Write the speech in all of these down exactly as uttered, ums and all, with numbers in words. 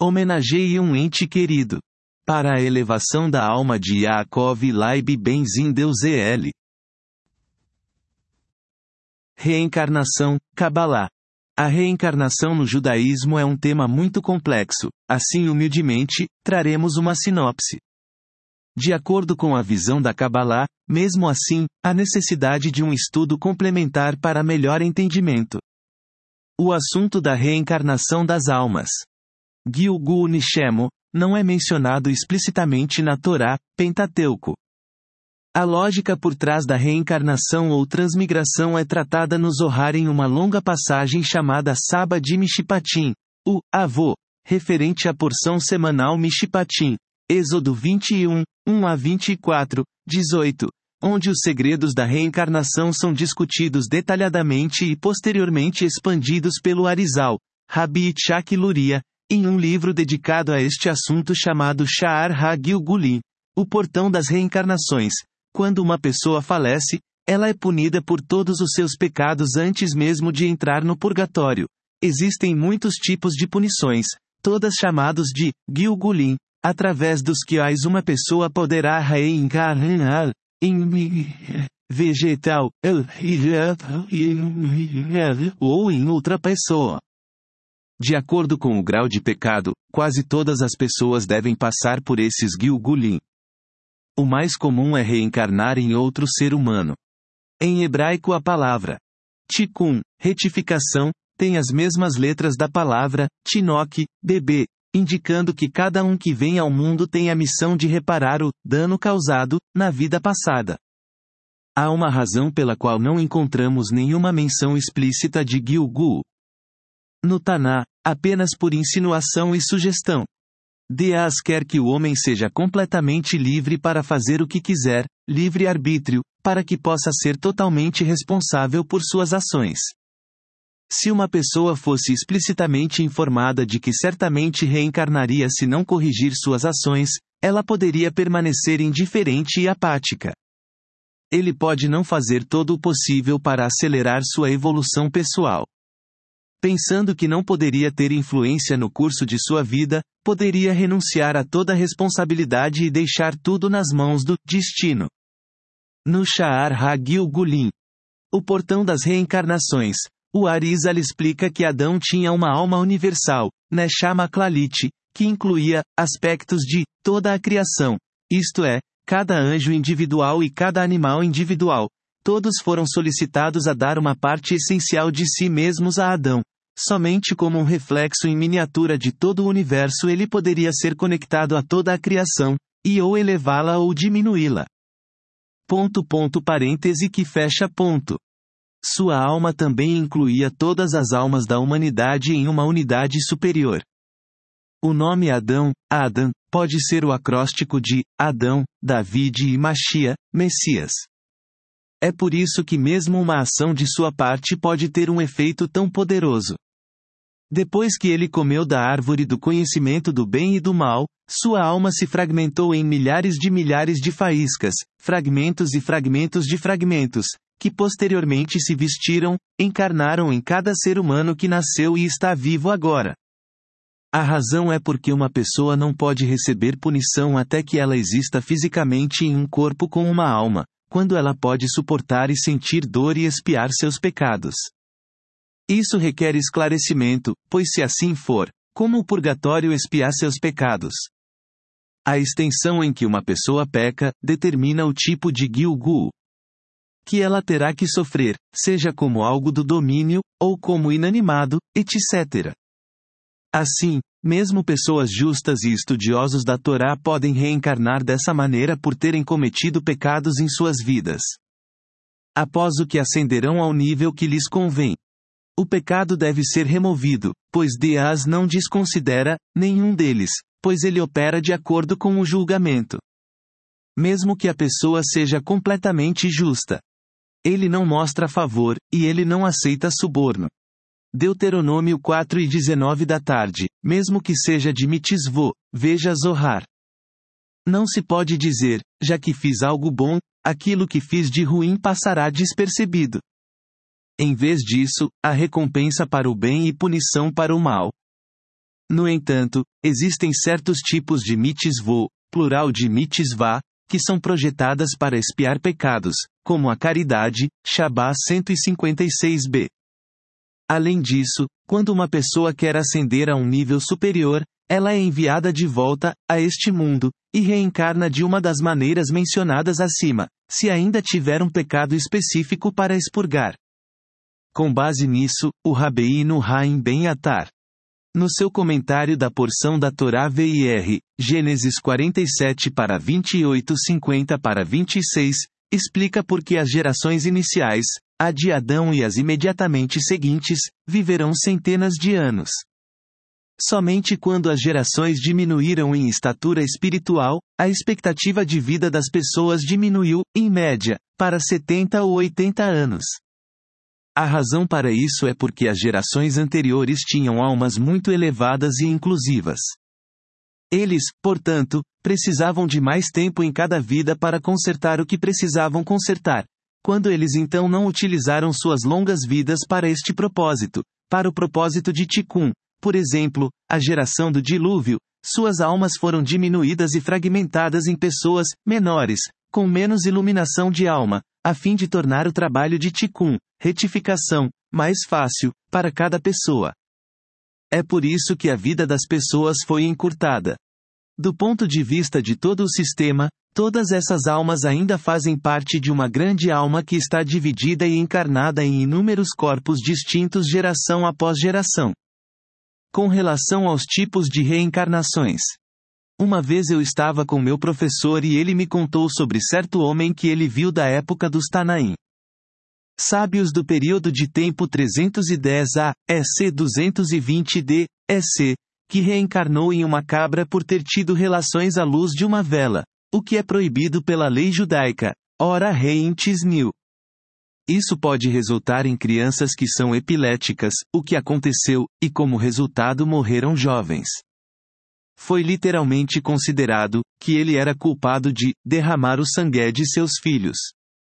Homenageie um ente querido. Para a elevação da alma de Yaakov Laib Benzin Deus El. Reencarnação, Kabbalah. A reencarnação no judaísmo é um tema muito complexo, assim humildemente, traremos uma sinopse. De acordo com a visão da Kabbalah, mesmo assim, há necessidade de um estudo complementar para melhor entendimento. O assunto da reencarnação das almas. Gilgul Nishemo, não é mencionado explicitamente na Torá, Pentateuco. A lógica por trás da reencarnação ou transmigração é tratada no Zohar em uma longa passagem chamada Saba de Mishpatim, o avô, referente à porção semanal Mishpatim, Êxodo vinte e um, um a vinte e quatro, dezoito, onde os segredos da reencarnação são discutidos detalhadamente e posteriormente expandidos pelo Arizal, Rabi Itzhak Luria, em um livro dedicado a este assunto chamado Sha'ar Ha-Gilgulim, o portão das reencarnações. Quando uma pessoa falece, ela é punida por todos os seus pecados antes mesmo de entrar no purgatório. Existem muitos tipos de punições, todas chamados de Gilgulim, através dos quais uma pessoa poderá reencarnar em vegetal ou em outra pessoa. De acordo com o grau de pecado, quase todas as pessoas devem passar por esses Gilgulim. O mais comum é reencarnar em outro ser humano. Em hebraico a palavra tikkun, retificação, tem as mesmas letras da palavra tinok, bebê, indicando que cada um que vem ao mundo tem a missão de reparar o dano causado na vida passada. Há uma razão pela qual não encontramos nenhuma menção explícita de Gilgul no Taná, apenas por insinuação e sugestão. Deus quer que o homem seja completamente livre para fazer o que quiser, livre-arbítrio, para que possa ser totalmente responsável por suas ações. Se uma pessoa fosse explicitamente informada de que certamente reencarnaria se não corrigir suas ações, ela poderia permanecer indiferente e apática. Ele pode não fazer todo o possível para acelerar sua evolução pessoal. Pensando que não poderia ter influência no curso de sua vida, poderia renunciar a toda responsabilidade e deixar tudo nas mãos do destino. No Sha'ar Ha-Gilgulim, o portão das reencarnações, o Arizal explica que Adão tinha uma alma universal, Neshama Klalit, que incluía aspectos de toda a criação, isto é, cada anjo individual e cada animal individual. Todos foram solicitados a dar uma parte essencial de si mesmos a Adão. Somente como um reflexo em miniatura de todo o universo ele poderia ser conectado a toda a criação, e ou elevá-la ou diminuí-la. Ponto ponto parêntese que fecha ponto. Sua alma também incluía todas as almas da humanidade em uma unidade superior. O nome Adão, Adam, pode ser o acróstico de Adão, David e Machia, Messias. É por isso que mesmo uma ação de sua parte pode ter um efeito tão poderoso. Depois que ele comeu da árvore do conhecimento do bem e do mal, sua alma se fragmentou em milhares de milhares de faíscas, fragmentos e fragmentos de fragmentos, que posteriormente se vestiram, encarnaram em cada ser humano que nasceu e está vivo agora. A razão é porque uma pessoa não pode receber punição até que ela exista fisicamente em um corpo com uma alma, quando ela pode suportar e sentir dor e expiar seus pecados. Isso requer esclarecimento, pois se assim for, como o purgatório expiar seus pecados? A extensão em que uma pessoa peca, determina o tipo de Gilgul que ela terá que sofrer, seja como algo do domínio, ou como inanimado, etcétera. Assim, mesmo pessoas justas e estudiosos da Torá podem reencarnar dessa maneira por terem cometido pecados em suas vidas. Após o que ascenderão ao nível que lhes convém. O pecado deve ser removido, pois Deus não desconsidera nenhum deles, pois ele opera de acordo com o julgamento. Mesmo que a pessoa seja completamente justa. Ele não mostra favor, e ele não aceita suborno. Deuteronômio quatro e dezenove da tarde, mesmo que seja de mitzvot, veja Zohar. Não se pode dizer, já que fiz algo bom, aquilo que fiz de ruim passará despercebido. Em vez disso, há recompensa para o bem e punição para o mal. No entanto, existem certos tipos de mitzvot, plural de mitzvah, que são projetadas para expiar pecados, como a caridade, Shabá cento e cinquenta e seis b. Além disso, quando uma pessoa quer ascender a um nível superior, ela é enviada de volta a este mundo, e reencarna de uma das maneiras mencionadas acima, se ainda tiver um pecado específico para expurgar. Com base nisso, o Rabbeinu Haim Ben Attar, no seu comentário da porção da Torá V I R, Gênesis quarenta e sete para vinte e oito cinquenta para vinte e seis, explica por que as gerações iniciais, a de Adão e as imediatamente seguintes, viverão centenas de anos. Somente quando as gerações diminuíram em estatura espiritual, a expectativa de vida das pessoas diminuiu, em média, para setenta ou oitenta anos. A razão para isso é porque as gerações anteriores tinham almas muito elevadas e inclusivas. Eles, portanto, precisavam de mais tempo em cada vida para consertar o que precisavam consertar, quando eles então não utilizaram suas longas vidas para este propósito, para o propósito de Tikkun. Por exemplo, a geração do dilúvio, suas almas foram diminuídas e fragmentadas em pessoas menores, com menos iluminação de alma, a fim de tornar o trabalho de Tikkun, retificação, mais fácil, para cada pessoa. É por isso que a vida das pessoas foi encurtada. Do ponto de vista de todo o sistema, todas essas almas ainda fazem parte de uma grande alma que está dividida e encarnada em inúmeros corpos distintos geração após geração. Com relação aos tipos de reencarnações. Uma vez eu estava com meu professor e ele me contou sobre certo homem que ele viu da época dos Tanaim. Sábios do período de tempo trezentos e dez a E C duzentos e vinte D E C, que reencarnou em uma cabra por ter tido relações à luz de uma vela, o que é proibido pela lei judaica, ora rei in tisnil. Isso pode resultar em crianças que são epiléticas, o que aconteceu, e como resultado morreram jovens. Foi literalmente considerado que ele era culpado de derramar o sangue de seus filhos.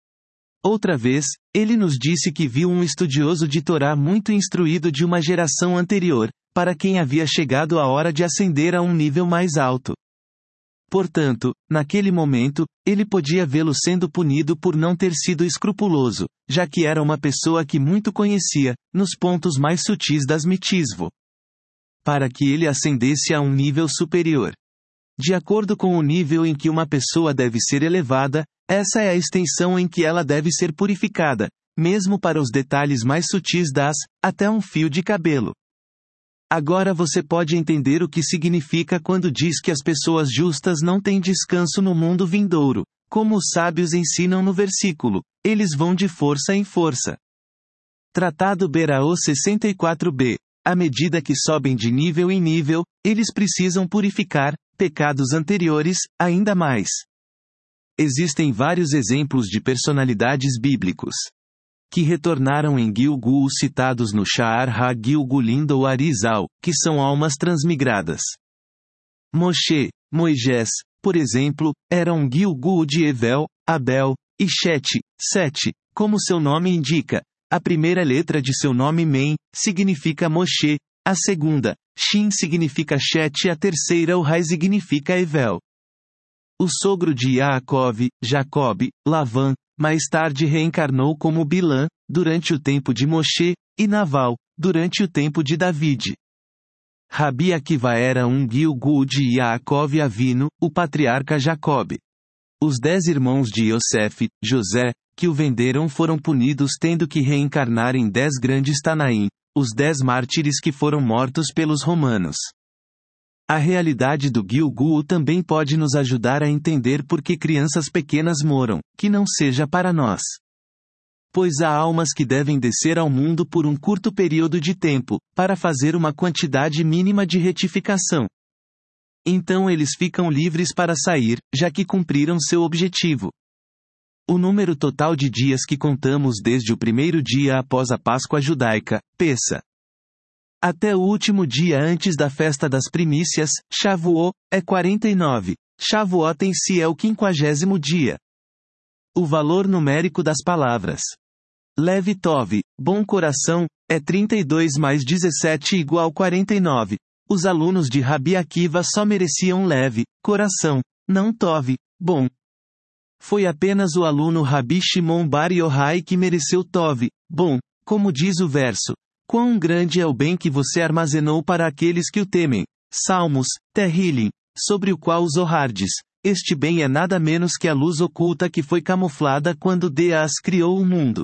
Outra vez, ele nos disse que viu um estudioso de Torá muito instruído de uma geração anterior, para quem havia chegado a hora de ascender a um nível mais alto. Portanto, naquele momento, ele podia vê-lo sendo punido por não ter sido escrupuloso, já que era uma pessoa que muito conhecia, nos pontos mais sutis das mitzvot, para que ele ascendesse a um nível superior. De acordo com o nível em que uma pessoa deve ser elevada, essa é a extensão em que ela deve ser purificada, mesmo para os detalhes mais sutis das, até um fio de cabelo. Agora você pode entender o que significa quando diz que as pessoas justas não têm descanso no mundo vindouro, como os sábios ensinam no versículo, eles vão de força em força. Tratado Beraô sessenta e quatro b. À medida que sobem de nível em nível, eles precisam purificar pecados anteriores, ainda mais. Existem vários exemplos de personalidades bíblicos que retornaram em Gilgul citados no Sha'ar ha-Gilgulim do Arizal, que são almas transmigradas. Moshe, Moisés, por exemplo, era um Gilgul de Evel, Abel, e Shet, Sete, como seu nome indica. A primeira letra de seu nome Men, significa Moshe, a segunda, Shin significa Shet e a terceira o Rai significa Evel. O sogro de Yaakov, Jacob, Lavan, mais tarde reencarnou como Bilã, durante o tempo de Moshe, e Naval, durante o tempo de David. Rabi Akiva era um Gilgul de Yaakov Avino, o patriarca Jacob. Os dez irmãos de Yosef, José, que o venderam foram punidos tendo que reencarnar em dez grandes Tanaim, os dez mártires que foram mortos pelos romanos. A realidade do Gilgul também pode nos ajudar a entender por que crianças pequenas moram, que não seja para nós. Pois há almas que devem descer ao mundo por um curto período de tempo, para fazer uma quantidade mínima de retificação. Então eles ficam livres para sair, já que cumpriram seu objetivo. O número total de dias que contamos desde o primeiro dia após a Páscoa judaica, Pessa, até o último dia antes da festa das primícias, Shavuot, é quarenta e nove. Shavuot em si é o quinquagésimo dia. O valor numérico das palavras Lev Tov, bom coração, é trinta e dois mais dezessete igual quarenta e nove. Os alunos de Rabi Akiva só mereciam leve coração, não tov, bom. Foi apenas o aluno Rabi Shimon Bar Yochai que mereceu tov, bom, como diz o verso. Quão grande é o bem que você armazenou para aqueles que o temem. Salmos, Tehillim, sobre o qual os Zohar diz, este bem é nada menos que a luz oculta que foi camuflada quando Deus criou o mundo.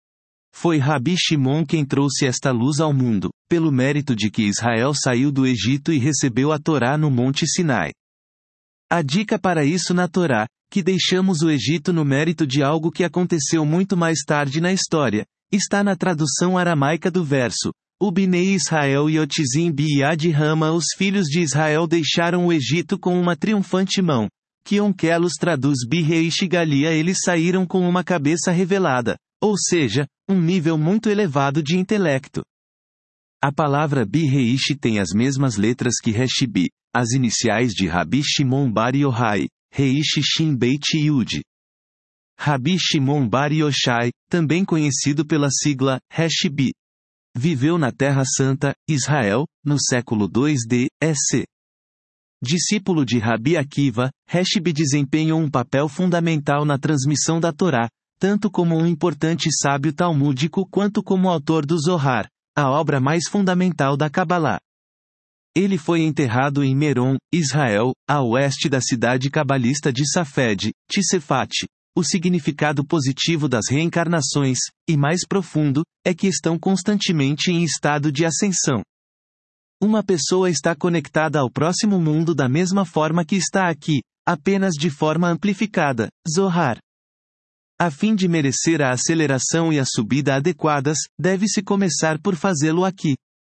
Foi Rabi Shimon quem trouxe esta luz ao mundo, pelo mérito de que Israel saiu do Egito e recebeu a Torá no Monte Sinai. A dica para isso na Torá, que deixamos o Egito no mérito de algo que aconteceu muito mais tarde na história, está na tradução aramaica do verso. O Binei Israel e Otizim bi Yad Rama, os filhos de Israel deixaram o Egito com uma triunfante mão. Que Onkelos traduz bi Reish Galia, eles saíram com uma cabeça revelada, ou seja, um nível muito elevado de intelecto. A palavra bi Reish tem as mesmas letras que Resh-bi, as iniciais de Rabi Shimon Bar Yochai, Reish Shin Beit Yud. Rabi Shimon Bar Yochai, também conhecido pela sigla Resh-bi, viveu na Terra Santa, Israel, no século dois D C. Discípulo de Rabi Akiva, Resh-bi desempenhou um papel fundamental na transmissão da Torá, tanto como um importante sábio talmúdico quanto como autor do Zohar, a obra mais fundamental da Kabbalah. Ele foi enterrado em Meron, Israel, a oeste da cidade cabalista de Safed, Tsefat. O significado positivo das reencarnações, e mais profundo, é que estão constantemente em estado de ascensão. Uma pessoa está conectada ao próximo mundo da mesma forma que está aqui, apenas de forma amplificada, Zohar. A fim de merecer a aceleração e a subida adequadas, deve-se começar por fazê-lo aqui.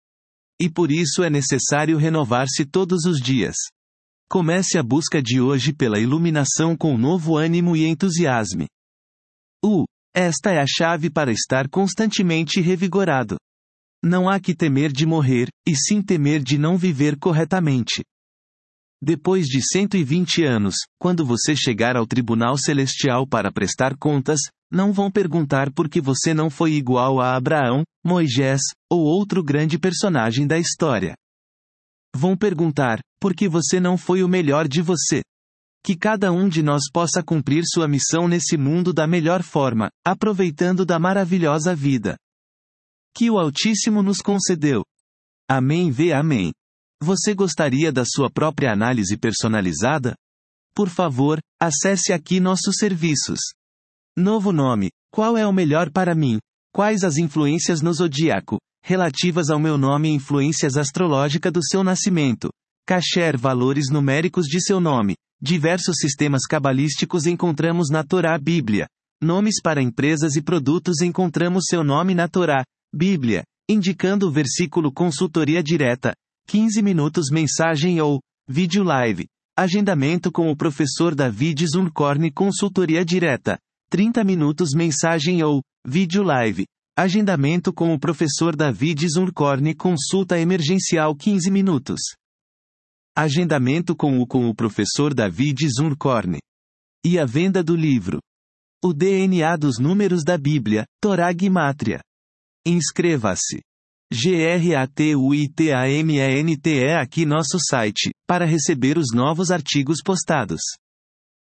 E por isso é necessário renovar-se todos os dias. Comece a busca de hoje pela iluminação com novo ânimo e entusiasmo. Uh, esta é a chave para estar constantemente revigorado. Não há que temer de morrer, e sim temer de não viver corretamente. Depois de cento e vinte anos, quando você chegar ao tribunal celestial para prestar contas, não vão perguntar por que você não foi igual a Abraão, Moisés, ou outro grande personagem da história. Vão perguntar, por que você não foi o melhor de você? Que cada um de nós possa cumprir sua missão nesse mundo da melhor forma, aproveitando da maravilhosa vida que o Altíssimo nos concedeu. Amém vê amém. Você gostaria da sua própria análise personalizada? Por favor, acesse aqui nossos serviços. Novo nome. Qual é o melhor para mim? Quais as influências no zodíaco, relativas ao meu nome e influências astrológica do seu nascimento? Kasher, valores numéricos de seu nome. Diversos sistemas cabalísticos encontramos na Torá Bíblia. Nomes para empresas e produtos encontramos seu nome na Torá Bíblia, indicando o versículo consultoria direta. quinze minutos mensagem ou vídeo live. Agendamento com o professor David Zunkorn consultoria direta. trinta minutos mensagem ou vídeo live. Agendamento com o professor David Zunkorn consulta emergencial quinze minutos. Agendamento com o com o professor David Zunkorn. E a venda do livro. O D N A dos números da Bíblia, Torá Gimátria. Inscreva-se. gratuitamente aqui nosso site, para receber os novos artigos postados.